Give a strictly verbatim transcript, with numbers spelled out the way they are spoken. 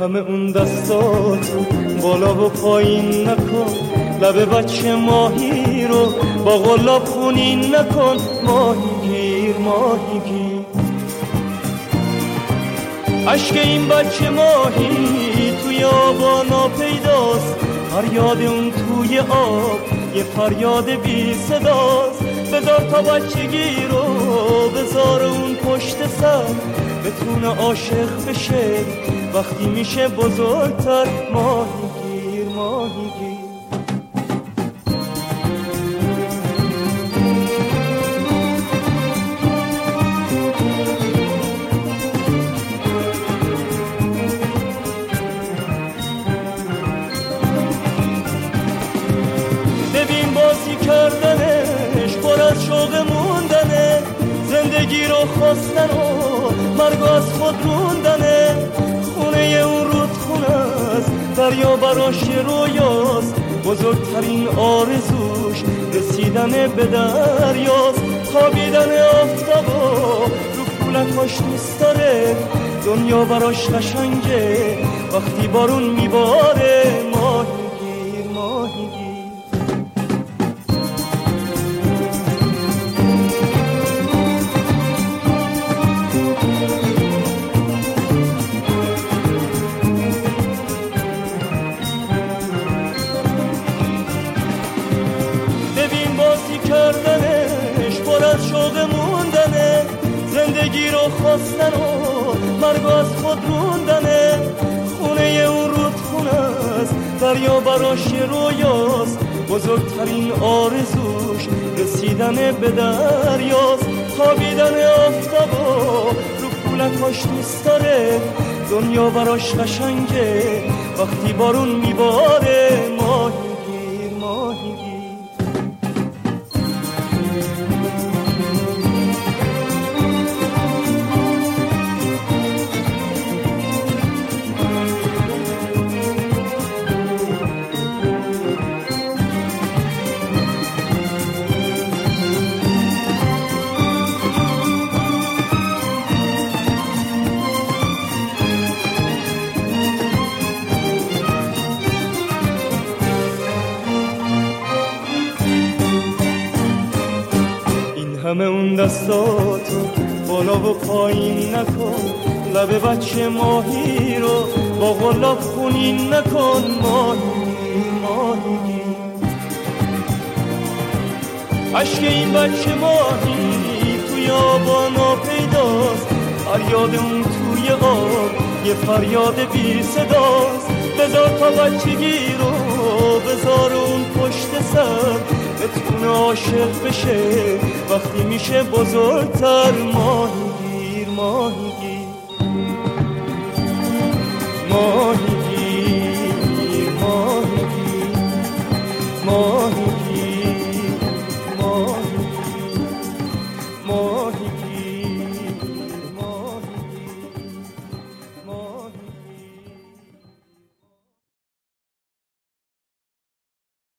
همه اون دستاتو بالا و پایین نکن، لب بچه ماهی رو با غلاب خونین نکن. ماهی گیر ماهی گیر، عشق این بچه ماهی توی آبانا پیداست، فریاد اون توی آب یه فریاد بی صداست. بذار تا بچگی رو بذار اون پشت سر، بتونه عاشق بشه وقتی میشه بزرگتر. ماهی گیر ماهی گیر، ببین بازی کردنش پر از شوق موندنه، زندگی رو خواستن و مرگ از خود روندنه. خونه اون رودخونه است، دریا براش رویاست، بزرگترین آرزوش رسیدن به دریاست. خوابیدن آفتابا رو کولکاش دوست داره، دنیا براش قشنگه وقتی بارون میباره. ماهی گیر ماهی گیر، کردنش پر از شوق موندنه، زندگی رو خواستن و مرگ از خود روندنه. خونه اون رودخونه است، دریا براش رویاست، بزرگترین آرزوش رسیدن به دریاست. خوابیدن آفتابا رو کولکاش دوست داره، دنیا براش قشنگه وقتی بارون میباره. ماهی گیر ماهی گیر، همه اون دستاتو بالا و پایین نکن، لب بچه ماهی رو با غلاب خونین نکن. ماهی ماهی گیر، عشق این بچه ماهی توی آبانا پیداست، فریاد اون توی آب یه فریاد بی صداست. بذار تا بچگی رو بذار اون پشت سر، بتونه عاشق بشه وقتی میشه بزرگتر. ماهی گیر ماهی گیر،